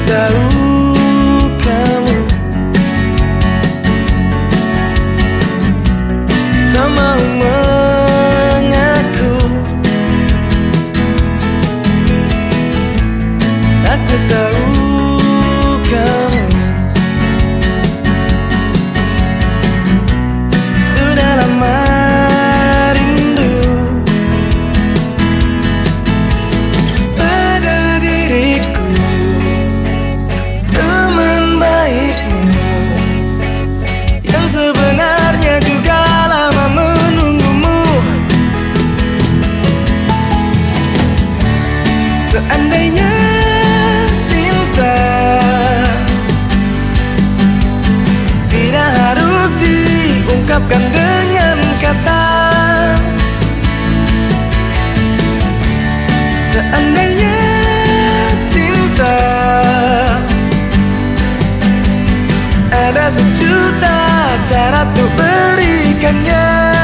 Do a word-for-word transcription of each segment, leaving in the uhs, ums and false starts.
tahu kamu tak mau mengaku. Aku tahu kamu sudah lama rindu pada diriku, teman baikmu yang sebenarnya juga lama menunggumu. Seandainya cinta tidak harus diungkapkan dengan kata, seandainya cinta ada sejuta cara untuk berikannya.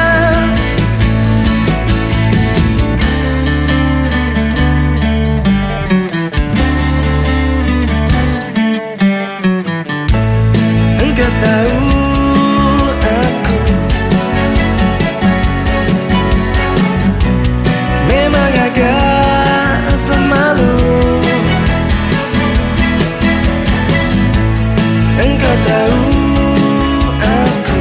Engkau tahu aku memang agak pemalu. Engkau tahu aku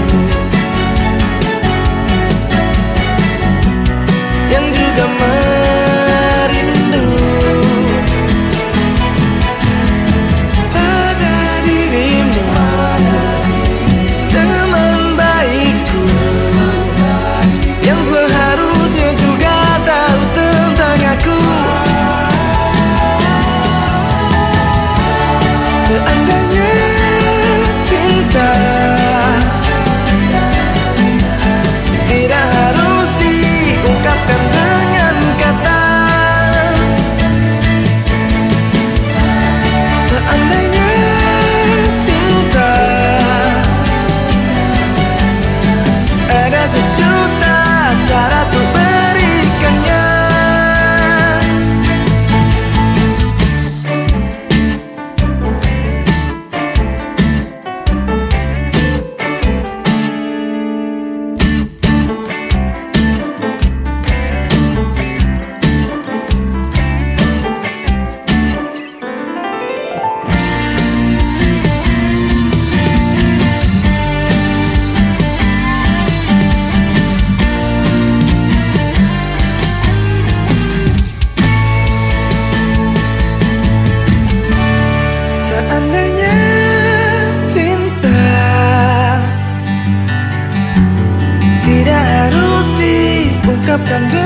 yang juga merindu pada dirimu, teman baikku yang seharusnya juga tahu tentang aku. Seandainya cinta tidak harus diungkapkan dengan kata, seandainya cinta ada sejuta cara untuk berikannya. Seandainya cinta tidak harus diungkapkan.